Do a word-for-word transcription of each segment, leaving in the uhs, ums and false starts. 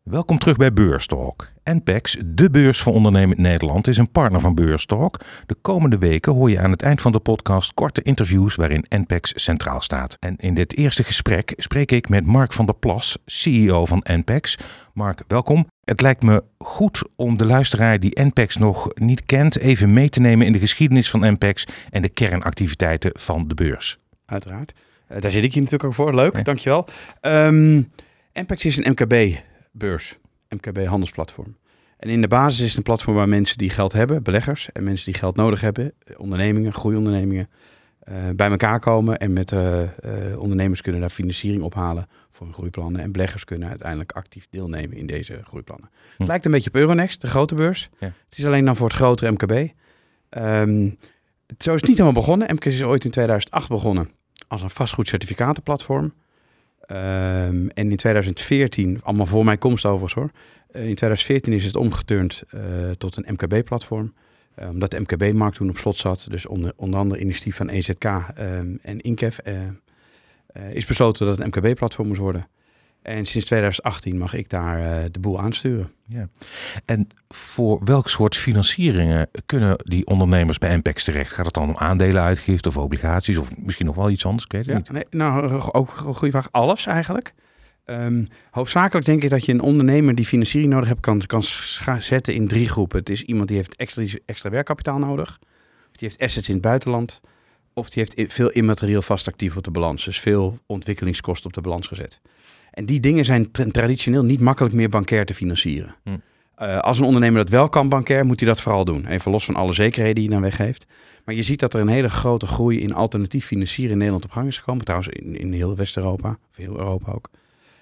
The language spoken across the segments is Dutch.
Welkom terug bij Beurstalk. N P E X, de beurs voor ondernemend Nederland, is een partner van Beurstalk. De komende weken hoor je aan het eind van de podcast korte interviews waarin N P E X centraal staat. En in dit eerste gesprek spreek ik met Mark van der Plas, C E O van N P E X. Mark, welkom. Het lijkt me goed om de luisteraar die N P E X nog niet kent even mee te nemen in de geschiedenis van N P E X en de kernactiviteiten van de beurs. Uiteraard. Uh, daar zit ik hier natuurlijk ook voor. Leuk, ja. Dankjewel. Um, N P E X is een M K B-beurs, M K B-handelsplatform. En in de basis is het een platform waar mensen die geld hebben, beleggers en mensen die geld nodig hebben, ondernemingen, groeiondernemingen, uh, bij elkaar komen en met uh, uh, ondernemers kunnen daar financiering ophalen voor hun groeiplannen en beleggers kunnen uiteindelijk actief deelnemen in deze groeiplannen. Hm. Het lijkt een beetje op Euronext, de grote beurs. Ja. Het is alleen dan voor het grotere M K B. Um, zo is het niet helemaal begonnen. M K B is ooit in tweeduizend acht begonnen als een vastgoedcertificatenplatform. Um, en in tweeduizend veertien, allemaal voor mijn komst overigens hoor. Uh, in tweeduizend veertien is het omgeturnd uh, tot een M K B-platform. Uh, omdat de M K B-markt toen op slot zat. Dus onder, onder andere initiatief van E Z K um, en Incef uh, uh, is besloten dat het een M K B-platform moest worden. En sinds tweeduizend achttien mag ik daar uh, de boel aansturen. Ja. En voor welk soort financieringen kunnen die ondernemers bij N P E X terecht? Gaat het dan om aandelenuitgifte of obligaties of misschien nog wel iets anders? Ik weet het ja, niet. Nee, nou, ook een goede vraag. Alles eigenlijk. Um, hoofdzakelijk denk ik dat je een ondernemer die financiering nodig hebt kan, kan scha- zetten in drie groepen. Het is iemand die heeft extra, extra werkkapitaal nodig. Of die heeft assets in het buitenland. Of die heeft veel immaterieel vast actief op de balans. Dus veel ontwikkelingskosten op de balans gezet. En die dingen zijn tra- traditioneel niet makkelijk meer bankair te financieren. Hm. Uh, als een ondernemer dat wel kan bankair, moet hij dat vooral doen. Even los van alle zekerheden die je dan weggeeft. Maar je ziet dat er een hele grote groei in alternatief financieren in Nederland op gang is gekomen. Trouwens in, in heel West-Europa, of heel Europa ook.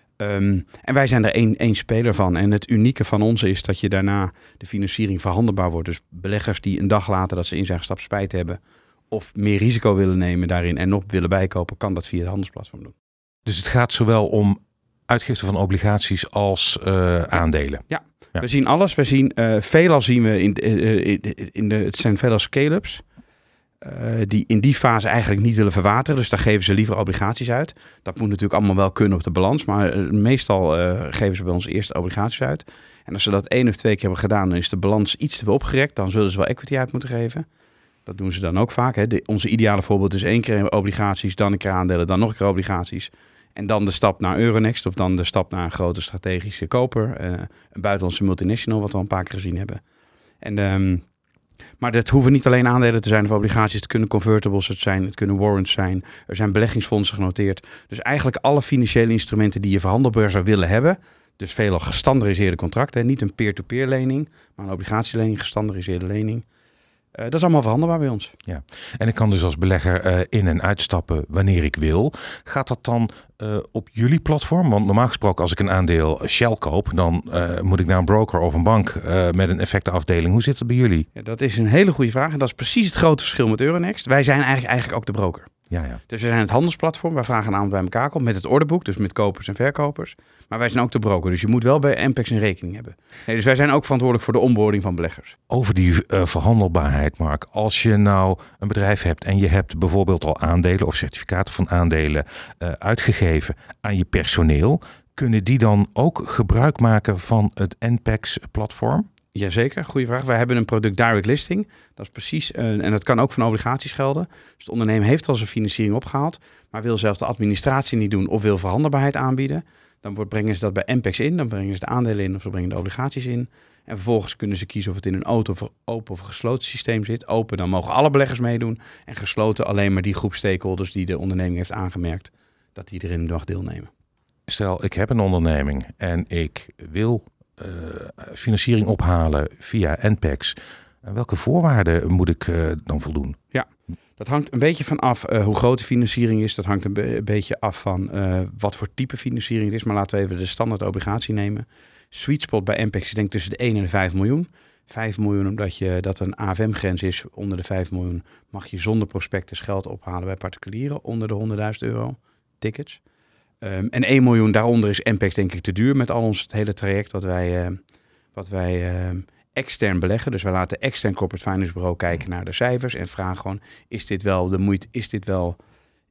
Um, en wij zijn er één, één speler van. En het unieke van ons is dat je daarna de financiering verhandelbaar wordt. Dus beleggers die een dag later dat ze in zijn gestapt spijt hebben of meer risico willen nemen daarin en nog willen bijkopen, kan dat via het handelsplatform doen. Dus het gaat zowel om uitgifte van obligaties als uh, aandelen. Ja, ja, we zien alles. We zien uh, veelal zien we in, uh, in, in de het zijn veelal scale-ups uh, die in die fase eigenlijk niet willen verwateren. Dus daar geven ze liever obligaties uit. Dat moet natuurlijk allemaal wel kunnen op de balans, maar uh, meestal uh, geven ze bij ons eerst obligaties uit. En als ze dat één of twee keer hebben gedaan, dan is de balans iets te veel opgerekt. Dan zullen ze wel equity uit moeten geven. Dat doen ze dan ook vaak. Hè. De, onze ideale voorbeeld is één keer obligaties, dan een keer aandelen, dan nog een keer obligaties. En dan de stap naar Euronext of dan de stap naar een grote strategische koper. Uh, een buitenlandse multinational, wat we al een paar keer gezien hebben. En, um, maar dat hoeven niet alleen aandelen te zijn of obligaties. Het kunnen convertibles zijn, het kunnen warrants zijn. Er zijn beleggingsfondsen genoteerd. Dus eigenlijk alle financiële instrumenten die je verhandelbaar zou willen hebben. Dus veelal gestandaardiseerde contracten. Niet een peer-to-peer lening, maar een obligatielening, gestandaardiseerde lening. Uh, dat is allemaal verhandelbaar bij ons. Ja. En ik kan dus als belegger uh, in- en uitstappen wanneer ik wil. Gaat dat dan uh, op jullie platform? Want normaal gesproken als ik een aandeel Shell koop, dan uh, moet ik naar een broker of een bank uh, met een effectenafdeling. Hoe zit het bij jullie? Ja, dat is een hele goede vraag. En dat is precies het grote verschil met Euronext. Wij zijn eigenlijk, eigenlijk ook de broker. Ja, ja. Dus we zijn het handelsplatform. Wij vragen een aanbod bij elkaar komt met het orderboek. Dus met kopers en verkopers. Maar wij zijn ook de broker. Dus je moet wel bij N P E X een rekening hebben. Nee, dus wij zijn ook verantwoordelijk voor de onboarding van beleggers. Over die uh, verhandelbaarheid, Mark. Als je nou een bedrijf hebt en je hebt bijvoorbeeld al aandelen of certificaten van aandelen uh, uitgegeven aan je personeel. Kunnen die dan ook gebruik maken van het N P E X-platform? Jazeker, goede vraag. Wij hebben een product direct listing. Dat is precies, uh, en dat kan ook van obligaties gelden. Dus de ondernemer heeft al zijn financiering opgehaald, maar wil zelf de administratie niet doen of wil verhandelbaarheid aanbieden. Dan wordt, brengen ze dat bij N P E X in, dan brengen ze de aandelen in of ze brengen de obligaties in. En vervolgens kunnen ze kiezen of het in een auto of open of gesloten systeem zit. Open, dan mogen alle beleggers meedoen. En gesloten alleen maar die groep stakeholders die de onderneming heeft aangemerkt, dat die erin mag deelnemen. Stel, ik heb een onderneming en ik wil Uh, financiering ophalen via N P E X. Uh, welke voorwaarden moet ik uh, dan voldoen? Ja, dat hangt een beetje van af uh, hoe groot de financiering is. Dat hangt een, be- een beetje af van uh, wat voor type financiering het is. Maar laten we even de standaard obligatie nemen. Sweet spot bij N P E X is denk ik tussen de één en de vijf miljoen. vijf miljoen omdat je, dat een A F M-grens is. Onder de vijf miljoen mag je zonder prospectus geld ophalen bij particulieren. Onder de honderdduizend euro tickets. Um, en één miljoen daaronder is N P E X denk ik te duur met al ons het hele traject wat wij, uh, wat wij uh, extern beleggen. Dus we laten extern corporate finance bureau kijken naar de cijfers en vragen gewoon, is dit wel de moeite, is dit wel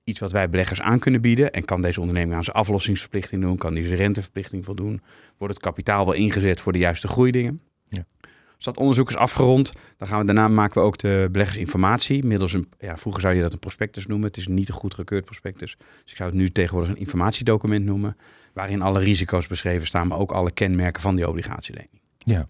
iets wat wij beleggers aan kunnen bieden. En kan deze onderneming aan zijn aflossingsverplichting doen? Kan die zijn renteverplichting voldoen? Wordt het kapitaal wel ingezet voor de juiste groeidingen? Ja. Als dat onderzoek is afgerond, dan gaan we daarna maken we ook de beleggersinformatie. Middels een, ja, vroeger zou je dat een prospectus noemen. Het is niet een goed gekeurd prospectus. Dus ik zou het nu tegenwoordig een informatiedocument noemen. Waarin alle risico's beschreven staan, maar ook alle kenmerken van die obligatielening. Ja.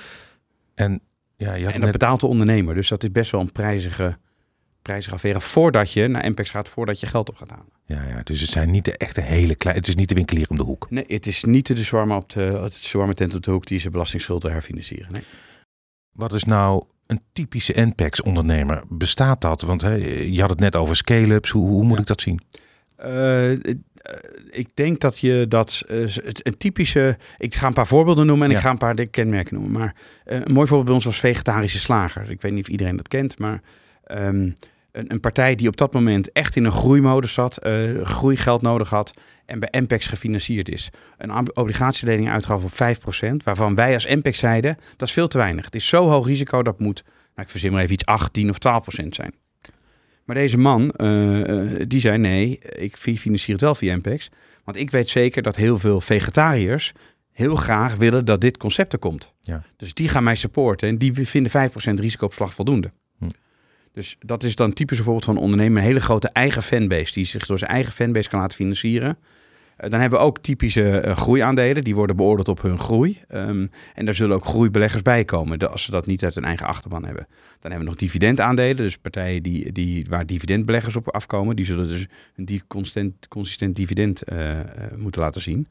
En, ja, je had en dat net... betaalt de ondernemer. Dus dat is best wel een prijzige, prijzige affaire voordat je naar Ampex gaat, voordat je geld op gaat halen. Ja, ja, dus het zijn niet de echte hele kleine. Het is niet de winkelier om de hoek. Nee, het is niet de shawarma op de, het shawarma tent op de hoek die zijn belastingsschuld wil herfinancieren. Nee. Wat is nou een typische Ampex-ondernemer? Bestaat dat? Want hè, je had het net over scale-ups. Hoe, hoe moet ja. ik dat zien? Uh, ik denk dat je dat uh, een typische... Ik ga een paar voorbeelden noemen en ja. ik ga een paar kenmerken noemen. Maar uh, een mooi voorbeeld bij ons was vegetarische slagers. Ik weet niet of iedereen dat kent, maar... Um, Een, een partij die op dat moment echt in een groeimodus zat, uh, groeigeld nodig had en bij Ampex gefinancierd is. Een obligatielening uitgaf op vijf procent, waarvan wij als Ampex zeiden, dat is veel te weinig. Het is zo hoog risico, dat moet, nou, ik verzin maar even iets, acht, tien of twaalf procent zijn. Maar deze man, uh, uh, die zei nee, ik financier het wel via Ampex. Want ik weet zeker dat heel veel vegetariërs heel graag willen dat dit concept er komt. Ja. Dus die gaan mij supporten en die vinden vijf procent risicoopslag voldoende. Hm. Dus dat is dan typisch een voorbeeld van een ondernemer, een hele grote eigen fanbase, die zich door zijn eigen fanbase kan laten financieren. Uh, dan hebben we ook typische uh, groeiaandelen, die worden beoordeeld op hun groei. Um, en daar zullen ook groeibeleggers bij komen, de, als ze dat niet uit hun eigen achterban hebben. Dan hebben we nog dividendaandelen, dus partijen die, die, waar dividendbeleggers op afkomen, die zullen dus een die consistent, consistent dividend uh, uh, moeten laten zien.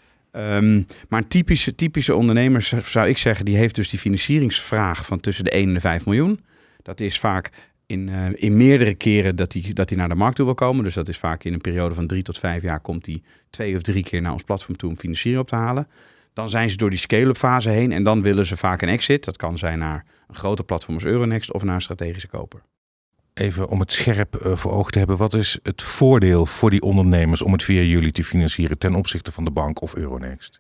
Um, maar een typische, typische ondernemer, zou ik zeggen, die heeft dus die financieringsvraag van tussen de één en de vijf miljoen. Dat is vaak in, uh, in meerdere keren dat hij dat hij naar de markt toe wil komen. Dus dat is vaak in een periode van drie tot vijf jaar komt hij twee of drie keer naar ons platform toe om financiering op te halen. Dan zijn ze door die scale-up fase heen en dan willen ze vaak een exit. Dat kan zijn naar een grote platform als Euronext of naar een strategische koper. Even om het scherp uh, voor ogen te hebben. Wat is het voordeel voor die ondernemers om het via jullie te financieren ten opzichte van de bank of Euronext?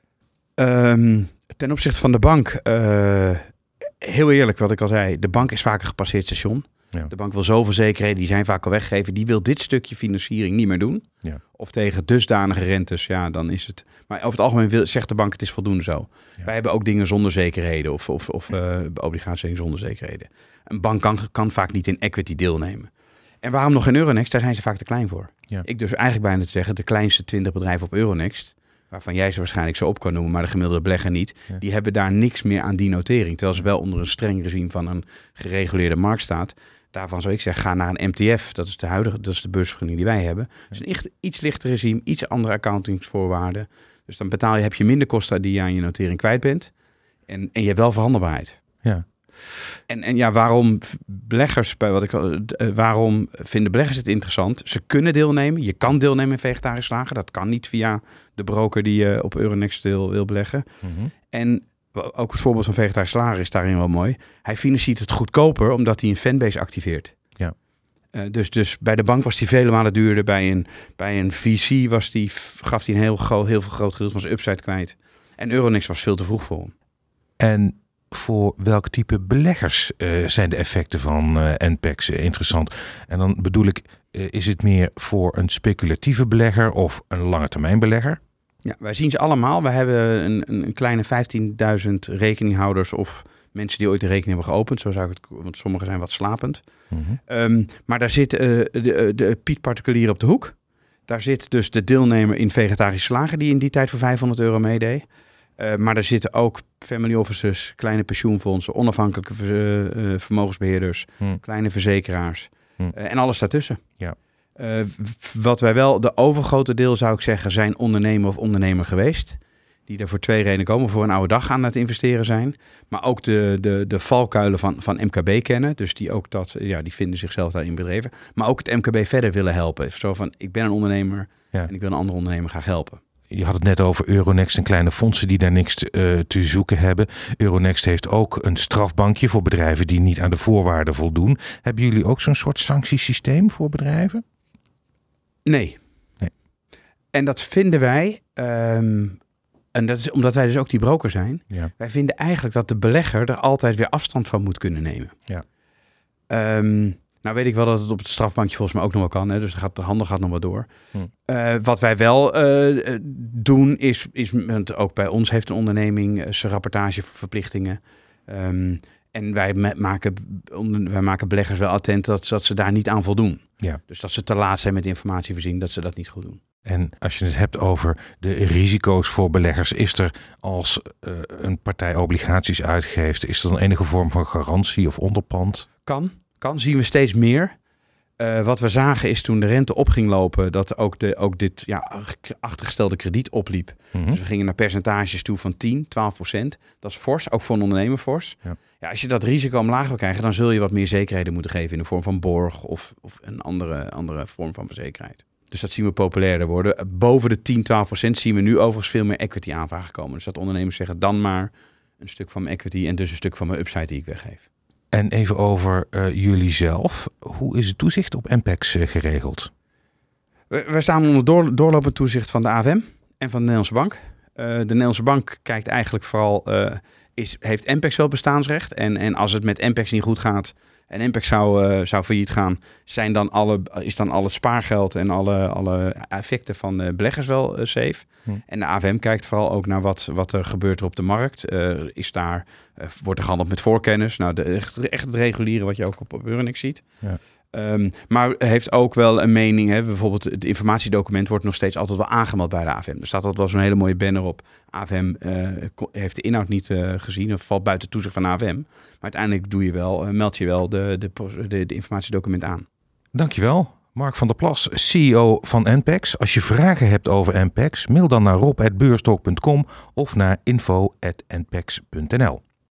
Um, ten opzichte van de bank, uh, heel eerlijk wat ik al zei. De bank is vaak een gepasseerd station. Ja. De bank wil zoveel zekerheden, die zijn vaak al weggegeven. Die wil dit stukje financiering niet meer doen. Ja. Of tegen dusdanige rentes, ja, dan is het... Maar over het algemeen wil, zegt de bank, het is voldoende zo. Ja. Wij hebben ook dingen zonder zekerheden of, of, of uh, obligaties zonder zekerheden. Een bank kan, kan vaak niet in equity deelnemen. En waarom nog in Euronext? Daar zijn ze vaak te klein voor. Ja. Ik durf eigenlijk bijna te zeggen, de kleinste twintig bedrijven op Euronext, waarvan jij ze waarschijnlijk zo op kan noemen, maar de gemiddelde belegger niet, ja. die hebben daar niks meer aan die notering. Terwijl ze wel onder een streng regime van een gereguleerde markt staat. Daarvan zou ik zeggen, ga naar een M T F. Dat is de huidige, dat is de beursvergunning die wij hebben. Het is een iets lichter regime, iets andere accountingsvoorwaarden. Dus dan betaal je, heb je minder kosten die je aan je notering kwijt bent. En, en je hebt wel verhandelbaarheid. Ja. En, en ja, waarom beleggers, bij wat ik, uh, waarom vinden beleggers het interessant? Ze kunnen deelnemen. Je kan deelnemen in vegetarisch slagen. Dat kan niet via de broker die je uh, op Euronext wil, wil beleggen. Mm-hmm. En ook het voorbeeld van vegetarisch slager is daarin wel mooi. Hij financiert het goedkoper omdat hij een fanbase activeert. Ja. Uh, dus, dus bij de bank was hij vele malen duurder. Bij een, bij een V C was die, gaf hij een heel, gro- heel veel groot gedeelte van zijn upside kwijt. En Euronext was veel te vroeg voor hem. En voor welk type beleggers uh, zijn de effecten van uh, Ampex uh, interessant? En dan bedoel ik, uh, is het meer voor een speculatieve belegger of een lange termijn belegger? Ja, wij zien ze allemaal. We hebben een, een kleine vijftienduizend rekeninghouders of mensen die ooit een rekening hebben geopend. Zo zou ik het, want sommigen zijn wat slapend. Mm-hmm. Um, maar daar zit uh, de, de Piet particulier op de hoek. Daar zit dus de deelnemer in vegetarische slager die in die tijd voor vijfhonderd euro meedeed. Uh, maar daar zitten ook family offices, kleine pensioenfondsen, onafhankelijke ver, uh, vermogensbeheerders, mm. kleine verzekeraars mm. uh, en alles daartussen. Ja. Uh, wat wij wel, de overgrote deel zou ik zeggen, zijn ondernemer of ondernemer geweest. Die er voor twee redenen komen. Voor een oude dag aan het investeren zijn. Maar ook de, de, de valkuilen van, van M K B kennen. Dus die ook dat, ja, die vinden zichzelf daarin bedreven. Maar ook het M K B verder willen helpen. Zo van, ik ben een ondernemer ja. en ik wil een andere ondernemer graag helpen. Je had het net over Euronext en kleine fondsen die daar niks te, uh, te zoeken hebben. Euronext heeft ook een strafbankje voor bedrijven die niet aan de voorwaarden voldoen. Hebben jullie ook zo'n soort sanctiesysteem voor bedrijven? Nee. nee. En dat vinden wij, um, en dat is omdat wij dus ook die broker zijn. Ja. Wij vinden eigenlijk dat de belegger er altijd weer afstand van moet kunnen nemen. Ja. Um, Nou weet ik wel dat het op het strafbankje volgens mij ook nog wel kan. Hè? Dus gaat, de handel gaat nog wel door. Hm. Uh, wat wij wel uh, doen is, is... Want ook bij ons heeft een onderneming uh, zijn rapportageverplichtingen. Um, en wij me- maken, wij maken beleggers wel attent dat, dat ze daar niet aan voldoen. Ja. Dus dat ze te laat zijn met informatievoorziening, dat ze dat niet goed doen. En als je het hebt over de risico's voor beleggers, is er als uh, een partij obligaties uitgeeft, is er dan enige vorm van garantie of onderpand? Kan, kan. Zien we steeds meer. Uh, wat we zagen is toen de rente op ging lopen, dat ook, de, ook dit ja, achtergestelde krediet opliep. Mm-hmm. Dus we gingen naar percentages toe van tien, twaalf procent. Dat is fors, ook voor een ondernemer fors. Ja. Ja, als je dat risico omlaag wil krijgen, dan zul je wat meer zekerheden moeten geven in de vorm van borg of, of een andere, andere vorm van verzekerheid. Dus dat zien we populairder worden. Boven de tien, twaalf procent zien we nu overigens veel meer equity aanvragen komen. Dus dat ondernemers zeggen dan maar een stuk van mijn equity en dus een stuk van mijn upside die ik weggeef. En even over uh, jullie zelf. Hoe is het toezicht op Ampex uh, geregeld? We, we staan onder door, doorlopend toezicht van de A F M en van de Nederlandse Bank. Uh, de Nederlandse Bank kijkt eigenlijk vooral, uh, is, heeft Ampex wel bestaansrecht? En, en als het met Ampex niet goed gaat en Ampex zou, uh, zou failliet gaan, zijn dan alle, is dan al het spaargeld en alle, alle effecten van de beleggers wel uh, safe? Hm. En de A F M kijkt vooral ook naar wat, wat er gebeurt er op de markt. Uh, is daar, uh, wordt er gehandeld met voorkennis? Nou, de, echt, echt het reguliere wat je ook op, op Euronext ziet. Ja. Um, maar heeft ook wel een mening. Hè? Bijvoorbeeld het informatiedocument wordt nog steeds altijd wel aangemeld bij de A F M. Er staat altijd wel zo'n hele mooie banner op. A F M uh, heeft de inhoud niet uh, gezien of valt buiten toezicht van A F M. Maar uiteindelijk doe je wel, uh, meld je wel de, de, de, de informatiedocument aan. Dankjewel. Mark van der Plas, C E O van Ampex. Als je vragen hebt over Ampex, mail dan naar rob at beurstalk punt com of naar info at ampex punt n l.